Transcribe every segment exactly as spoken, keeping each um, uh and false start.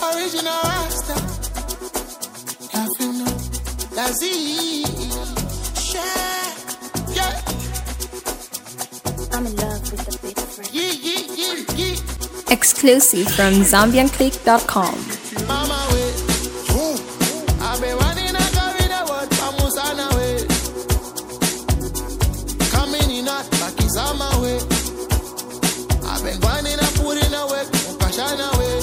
Original Rasta. You feel no? That's it. Shake. Yeah. I'm in love with the big friend. Yeah, yeah, yeah, yeah. Exclusive from Zambian Click dot com. Mama way. I've been running and going away from Musana way. Coming in hot, back is on my way. I've been running and putting away, Mukashana way.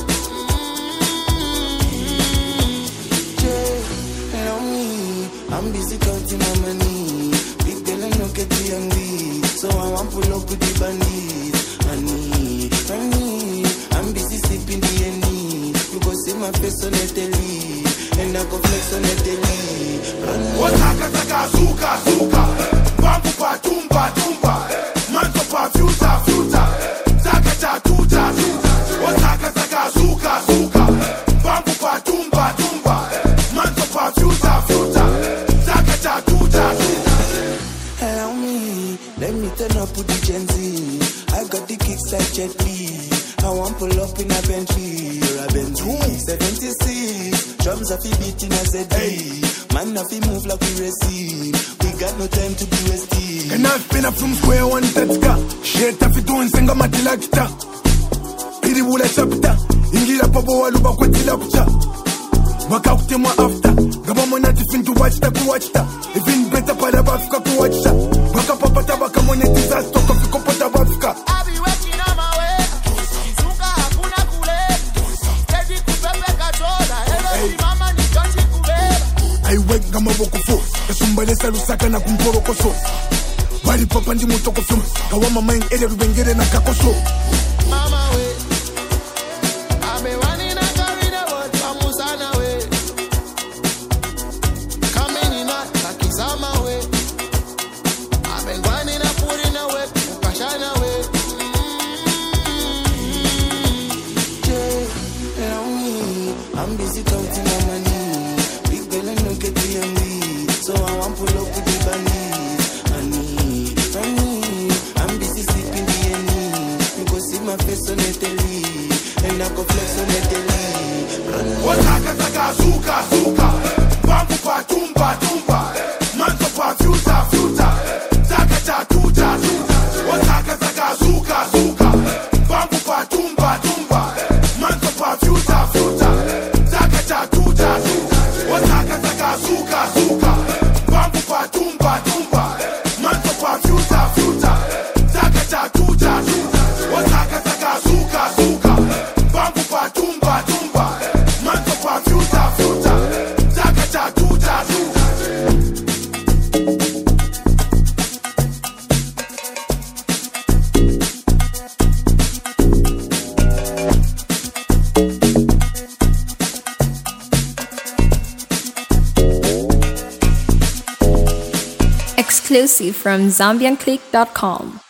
I'm busy counting my money. Big girl, I don't get the young weed. So I want pull up with the bandits. Honey, honey, I'm busy sipping the N E. You go see my face on the telly, and I go flex on the telly. Wataka taka zuka zuka, bambu pa tumba tumba, manto pa futa futa, taka ta tuta tuta. Wataka taka zuka zuka, bambu pa tumba tumba, manto pa futa futa. Allow me, let me turn up with the Gen Z. I got the kicks like Jet Li. I want pull up in a Bentley or a Bentley. seventy-six, drums are fi beating as a D. Man, if we move like we receive. We got no time to be wasted. And I've been up from square one, tetska. Shit, if you doing singa matilakta. Piri wula chapta. Ingira pabo waluba kwa tilapcha. Waka kutemwa after. Gaba mwana tifintu watchta ku watchta. Even better para bafika ku watchta. Waka papata waka mwana disaster kofiko pata bafika. I be working on my way. Suka hakuna kule. Steady kupepe kachola. Hello mama ni jonji kubeba. I wake ngama boku fo. Esumbale salusaka na kumporo koso. Bari papa ndi mutoko film. Kawa mama in ere rubengere na kakoso. Mama way. I be running and going away from Musana way. Coming in hot, like it's on my way. I've been running and putting away, Mukashana way. Allow me, I'm busy counting my money. Big girl, I don't get the young weed. So I want pull up with the bandits. Honey, honey, I'm busy sipping the N E. You go see my face on the telly, and I go flex on the telly. Wataka taka zuka zuka, bambu pa tumba tumba, manto pa futa futa, taka ta tuta tuta. Wataka taka zuka zuka, bambu pa tumba tumba, manto pa futa futa, taka ta tuta tuta. Wataka taka zuka zuka, bambu pa tumba tumba, manto pa futa futa, taka ta tuta tuta. Wataka taka zuka zuka, bambu pa tumba tumba, manto pa futa futa, taka ta tuta tuta. Exclusive from Zambian Click dot com.